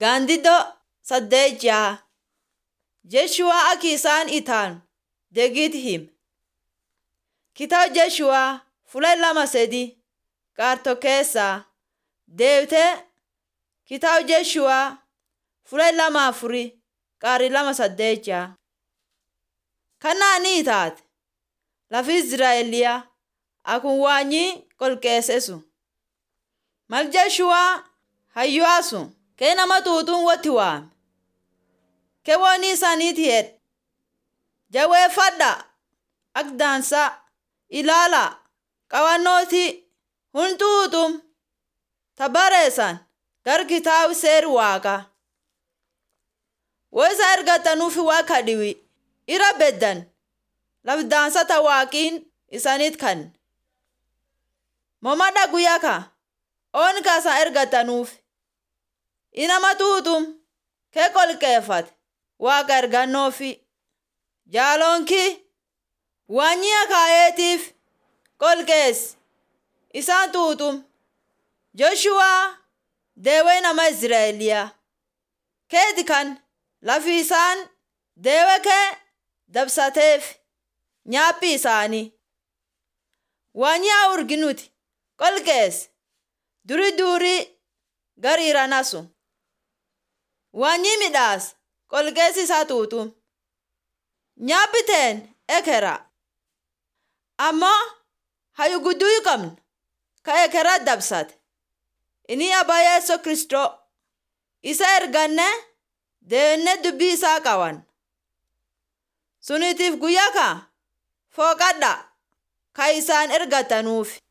Gaandiddoo 8 Jeshuwaa akka isaan itaan deegit hime. Kitaaba Jeshuwaa fuula 2 qaartoo keessaa deebitee kitaaba Jeshuwaa fuula 2 qaari 2 Kanaan ni taate lafi Israa'eliyaa akkuma waanyii qolqeessesu. Mal Jeshuwaa hayyuusu kee nama tuutuun watti waame. Kee wooni isaaniiti jedhe. Jaweeffadhaa akka dansaa ilaalaa qabannooti huntuutum tabareessan gar kitaaba seera Waaqaa. Wayisa ergatanuufi Waaqa dhiwi irra beddan lafi daansata Waaqiin isaaniit kanne. Momada guyyaa ka oon kaasan ergatanuufi inama tuutum kee qolqeeffate Waaqa ergannoofi jaaloonki waanyii kaayeetiif qolqeessi isaan tuutum Joshuwaa deewee nama Israa'eliyaa keeti kan lafi isaan deewee kee dabsateef nyaaphi isaanii waanyii urginuti qolqeessi durii gariiranasu waanyii midhaas qolqeessi isaa tuutum nyaaphiteen ekera ammoo hayu gudduu qabna ka ekera dabsate inni abbaa Yesuus Kiristoo isa erganne deenne dubbii isaa qaban sunitiif guyyaa ka fooqadha ka isaan ergatanuufi.